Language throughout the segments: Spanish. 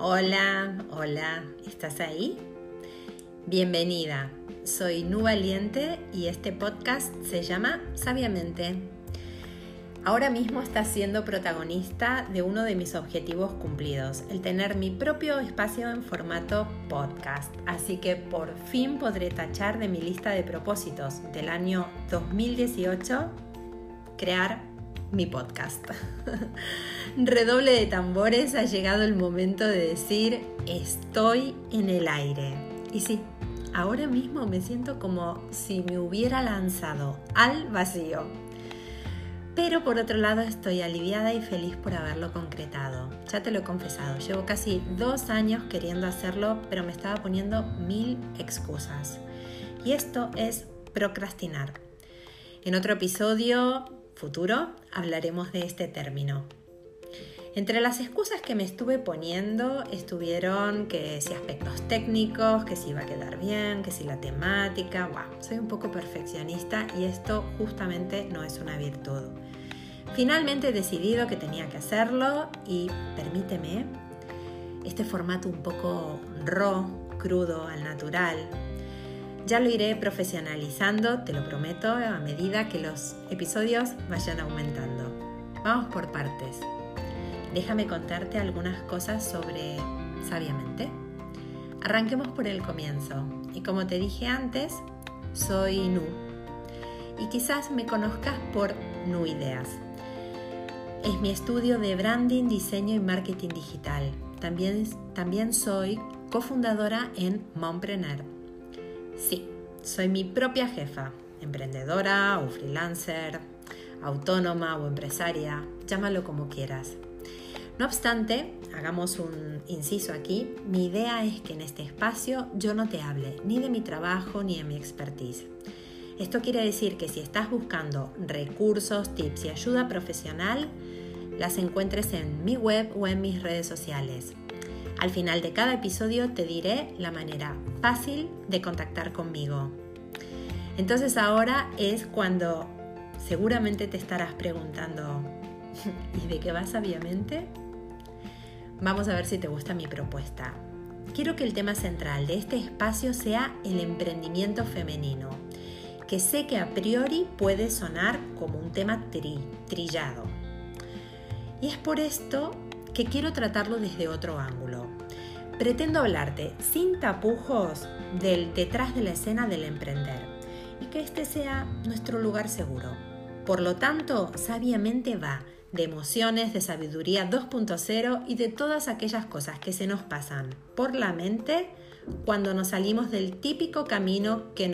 Hola, ¿estás ahí? Bienvenida, soy Nu Valiente y este podcast se llama Sabiamente. Ahora mismo estás siendo protagonista de uno de mis objetivos cumplidos, el tener mi propio espacio en formato podcast. Así que por fin podré tachar de mi lista de propósitos del año 2018 crear mi podcast. Redoble de tambores, ha llegado el momento de decir estoy en el aire. Y sí, ahora mismo me siento como si me hubiera lanzado al vacío. Pero por otro lado estoy aliviada y feliz por haberlo concretado. Ya te lo he confesado, llevo casi 2 años queriendo hacerlo, pero me estaba poniendo 1000 excusas. Y esto es procrastinar. En otro episodio futuro hablaremos de este término. Entre las excusas que me estuve poniendo estuvieron que si aspectos técnicos, que si iba a quedar bien, que si la temática. Soy un poco perfeccionista y esto justamente no es una virtud. Finalmente he decidido que tenía que hacerlo y permíteme este formato un poco raw, crudo, al natural. Ya lo iré profesionalizando, te lo prometo, a medida que los episodios vayan aumentando. Vamos por partes. Déjame contarte algunas cosas sobre Sabiamente. Arranquemos por el comienzo. Y como te dije antes, soy Nu. Y quizás me conozcas por Nu Ideas. Es mi estudio de branding, diseño y marketing digital. También soy cofundadora en Mompreneur. Sí, soy mi propia jefa, emprendedora o freelancer, autónoma o empresaria, llámalo como quieras. No obstante, hagamos un inciso aquí, mi idea es que en este espacio yo no te hable ni de mi trabajo ni de mi expertise. Esto quiere decir que si estás buscando recursos, tips y ayuda profesional, las encuentres en mi web o en mis redes sociales. Al final de cada episodio te diré la manera fácil de contactar conmigo. Entonces ahora es cuando seguramente te estarás preguntando ¿y de qué va Sabiamente? Vamos a ver si te gusta mi propuesta. Quiero que el tema central de este espacio sea el emprendimiento femenino, que sé que a priori puede sonar como un tema trillado. Y es por esto que quiero tratarlo desde otro ángulo. Pretendo hablarte sin tapujos del detrás de la escena del emprender y que este sea nuestro lugar seguro. Por lo tanto, Sabiamente va de emociones, de sabiduría 2.0 y de todas aquellas cosas que se nos pasan por la mente cuando nos salimos del típico camino que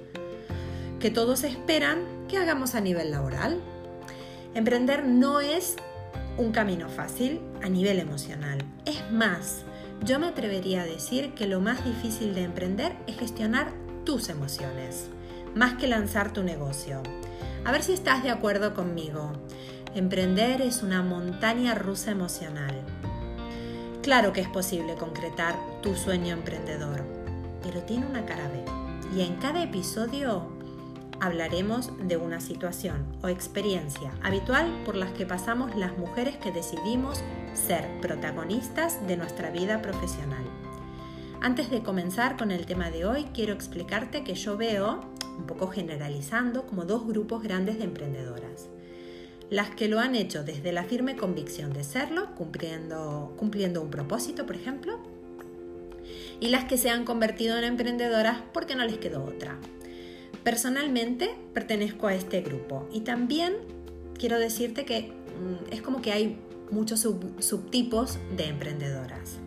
todos esperan que hagamos a nivel laboral. Emprender no es un camino fácil a nivel emocional. Es más, yo me atrevería a decir que lo más difícil de emprender es gestionar tus emociones, más que lanzar tu negocio. A ver si estás de acuerdo conmigo. Emprender es una montaña rusa emocional. Claro que es posible concretar tu sueño emprendedor, pero tiene una cara B. Y en cada episodio hablaremos de una situación o experiencia habitual por las que pasamos las mujeres que decidimos ser protagonistas de nuestra vida profesional. Antes de comenzar con el tema de hoy, quiero explicarte que yo veo, un poco generalizando, como 2 grupos grandes de emprendedoras. Las que lo han hecho desde la firme convicción de serlo, cumpliendo un propósito, por ejemplo, y las que se han convertido en emprendedoras porque no les quedó otra. Personalmente pertenezco a este grupo y también quiero decirte que es como que hay muchos subtipos de emprendedoras.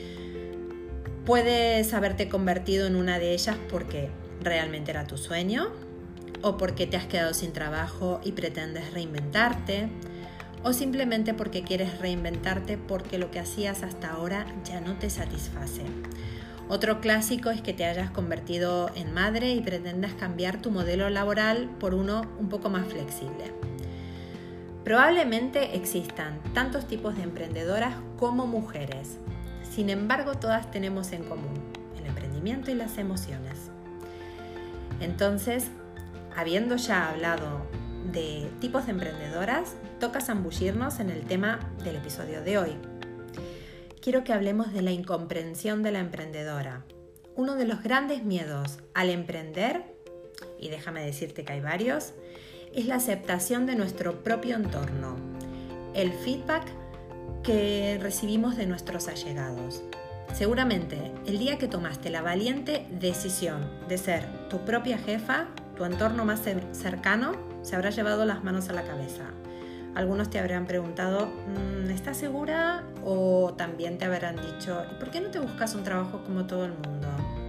Puedes haberte convertido en una de ellas porque realmente era tu sueño o porque te has quedado sin trabajo y pretendes reinventarte o simplemente porque quieres reinventarte porque lo que hacías hasta ahora ya no te satisface. Otro clásico es que te hayas convertido en madre y pretendas cambiar tu modelo laboral por uno un poco más flexible. Probablemente existan tantos tipos de emprendedoras como mujeres. Sin embargo, todas tenemos en común el emprendimiento y las emociones. Entonces, habiendo ya hablado de tipos de emprendedoras, toca zambullirnos en el tema del episodio de hoy. quiero que hablemos de la incomprensión de la emprendedora. Uno de los grandes miedos al emprender, y déjame decirte que hay varios, es la aceptación de nuestro propio entorno, el feedback que recibimos de nuestros allegados. Seguramente el día que tomaste la valiente decisión de ser tu propia jefa, tu entorno más cercano se habrá llevado las manos a la cabeza. Algunos te habrán preguntado, ¿estás segura? O también te habrán dicho, ¿y por qué no te buscas un trabajo como todo el mundo?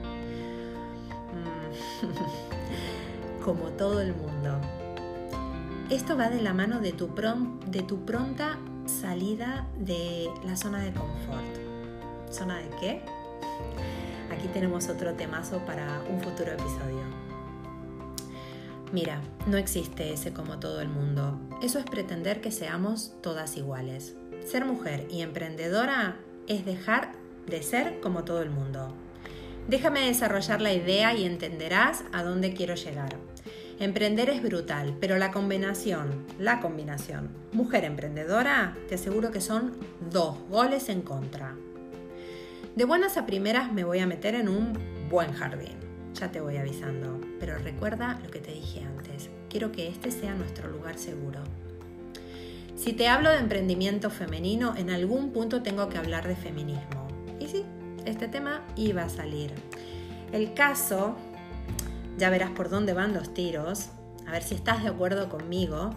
Como todo el mundo. Esto va de la mano de tu pronta salida de la zona de confort. ¿Zona de qué? Aquí tenemos otro temazo para un futuro episodio. Mira, no existe ese como todo el mundo. Eso es pretender que seamos todas iguales. Ser mujer y emprendedora es dejar de ser como todo el mundo. Déjame desarrollar la idea y entenderás a dónde quiero llegar. Emprender es brutal, pero la combinación, mujer emprendedora, te aseguro que son 2 goles en contra. De buenas a primeras me voy a meter en un buen jardín, ya te voy avisando, pero recuerda lo que te dije antes, quiero que este sea nuestro lugar seguro. Si te hablo de emprendimiento femenino, en algún punto tengo que hablar de feminismo. Y sí, este tema iba a salir. El caso, ya verás por dónde van los tiros, a ver si estás de acuerdo conmigo,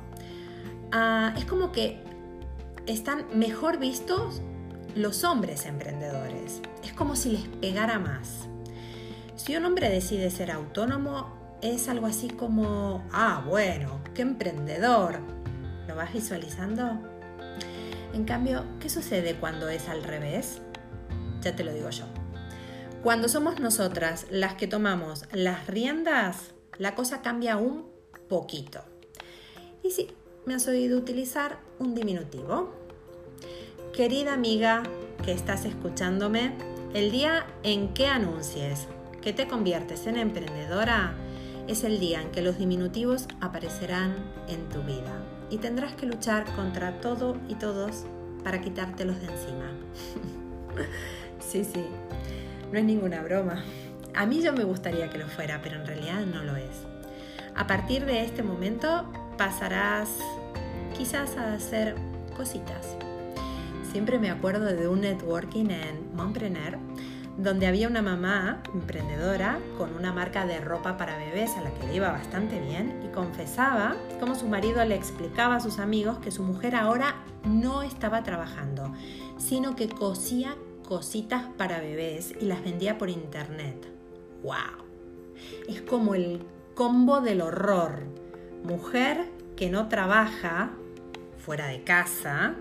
es como que están mejor vistos los hombres emprendedores. Es como si les pegara más. Si un hombre decide ser autónomo, es algo así como, bueno, qué emprendedor. ¿Lo vas visualizando? En cambio, ¿qué sucede cuando es al revés? Ya te lo digo yo. Cuando somos nosotras las que tomamos las riendas, la cosa cambia un poquito. Y sí, me has oído utilizar un diminutivo. Querida amiga que estás escuchándome, el día en que anuncies que te conviertes en emprendedora es el día en que los diminutivos aparecerán en tu vida y tendrás que luchar contra todo y todos para quitártelos de encima. Sí, no es ninguna broma. A mí yo me gustaría que lo fuera, pero en realidad no lo es. A partir de este momento pasarás quizás a hacer cositas. Siempre me acuerdo de un networking en Montpreneur, donde había una mamá emprendedora con una marca de ropa para bebés a la que le iba bastante bien y confesaba cómo su marido le explicaba a sus amigos que su mujer ahora no estaba trabajando, sino que cosía cositas para bebés y las vendía por internet. ¡Wow! Es como el combo del horror. Mujer que no trabaja fuera de casa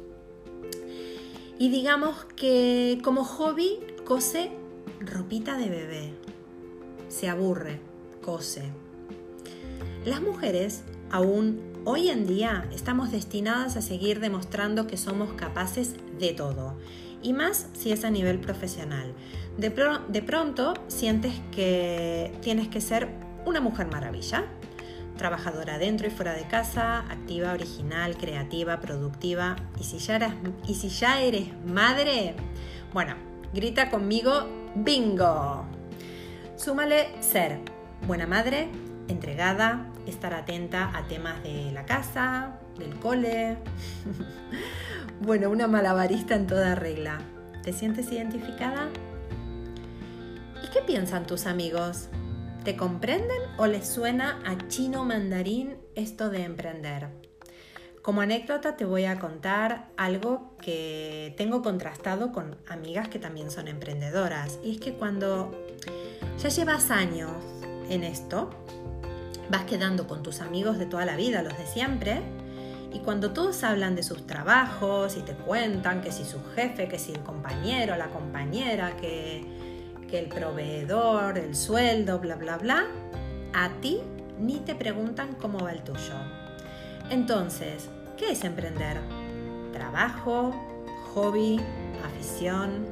y digamos que como hobby cose ropita de bebé. Se aburre, cose. Las mujeres aún hoy en día estamos destinadas a seguir demostrando que somos capaces de todo. Y más si es a nivel profesional. De pronto sientes que tienes que ser una mujer maravilla. Trabajadora dentro y fuera de casa, activa, original, creativa, productiva. Y si ya eres madre, bueno, grita conmigo, ¡bingo! Súmale ser buena madre, entregada, estar atenta a temas de la casa, del cole. Bueno, una malabarista en toda regla. ¿Te sientes identificada? ¿Y qué piensan tus amigos? ¿Te comprenden o les suena a chino mandarín esto de emprender? Como anécdota te voy a contar algo que tengo contrastado con amigas que también son emprendedoras. Y es que cuando ya llevas años en esto, vas quedando con tus amigos de toda la vida, los de siempre, y cuando todos hablan de sus trabajos y te cuentan que si su jefe, que si el compañero, la compañera, que el proveedor, el sueldo, bla, bla, bla, a ti ni te preguntan cómo va el tuyo. Entonces, ¿qué es emprender? ¿Trabajo? ¿Hobby? ¿Afición?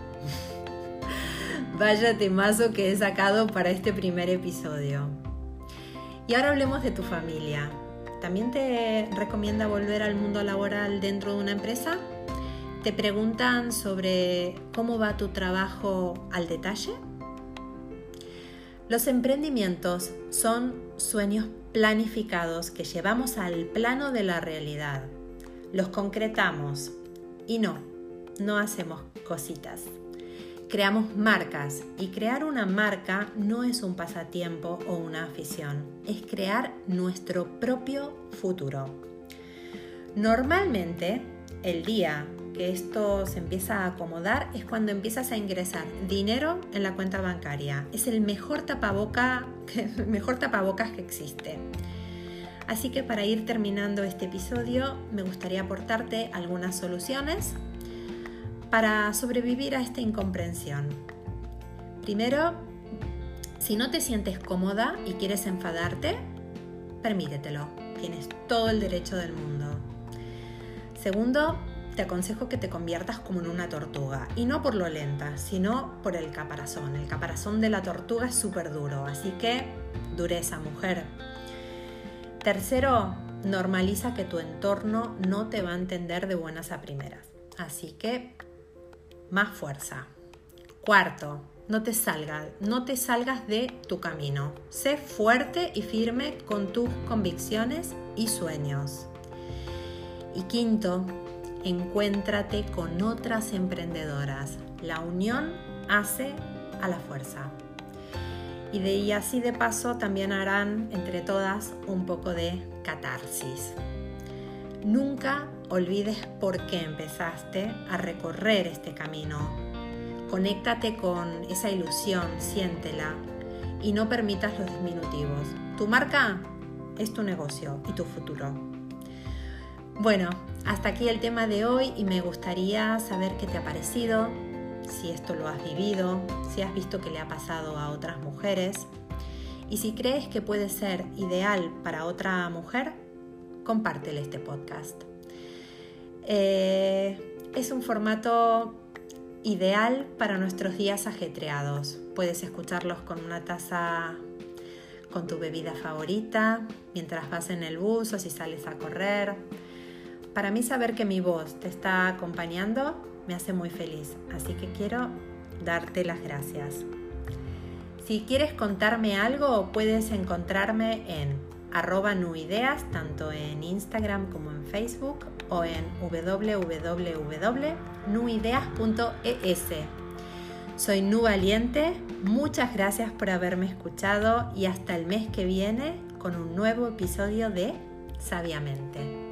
Vaya temazo que he sacado para este primer episodio. Y ahora hablemos de tu familia. ¿También te recomienda volver al mundo laboral dentro de una empresa? ¿Te preguntan sobre cómo va tu trabajo al detalle? Los emprendimientos son sueños planificados que llevamos al plano de la realidad. Los concretamos y no hacemos cositas. Creamos marcas y crear una marca no es un pasatiempo o una afición, es crear nuestro propio futuro. Normalmente, el día que esto se empieza a acomodar es cuando empiezas a ingresar dinero en la cuenta bancaria. Es el mejor tapabocas que existe. Así que para ir terminando este episodio, me gustaría aportarte algunas soluciones para sobrevivir a esta incomprensión. Primero, si no te sientes cómoda y quieres enfadarte, permítetelo. Tienes todo el derecho del mundo. Segundo, te aconsejo que te conviertas como en una tortuga, y no por lo lenta, sino por el caparazón. El caparazón de la tortuga es súper duro, así que dureza, mujer. Tercero, normaliza que tu entorno no te va a entender de buenas a primeras, así que más fuerza. Cuarto, no te salgas de tu camino. Sé fuerte y firme con tus convicciones y sueños. Y quinto, encuéntrate con otras emprendedoras. La unión hace a la fuerza. Y así de paso también harán entre todas un poco de catarsis. Nunca olvides por qué empezaste a recorrer este camino. Conéctate con esa ilusión, siéntela y no permitas los diminutivos. Tu marca es tu negocio y tu futuro. Bueno, hasta aquí el tema de hoy y me gustaría saber qué te ha parecido, si esto lo has vivido, si has visto que le ha pasado a otras mujeres y si crees que puede ser ideal para otra mujer, compártele este podcast. Es un formato ideal para nuestros días ajetreados. Puedes escucharlos con una taza, con tu bebida favorita, mientras vas en el bus o si sales a correr. Para mí saber que mi voz te está acompañando me hace muy feliz, así que quiero darte las gracias. Si quieres contarme algo, puedes encontrarme en @nuideas, tanto en Instagram como en Facebook, o en www.nuideas.es. Soy Nu Valiente, muchas gracias por haberme escuchado y hasta el mes que viene con un nuevo episodio de Sabiamente.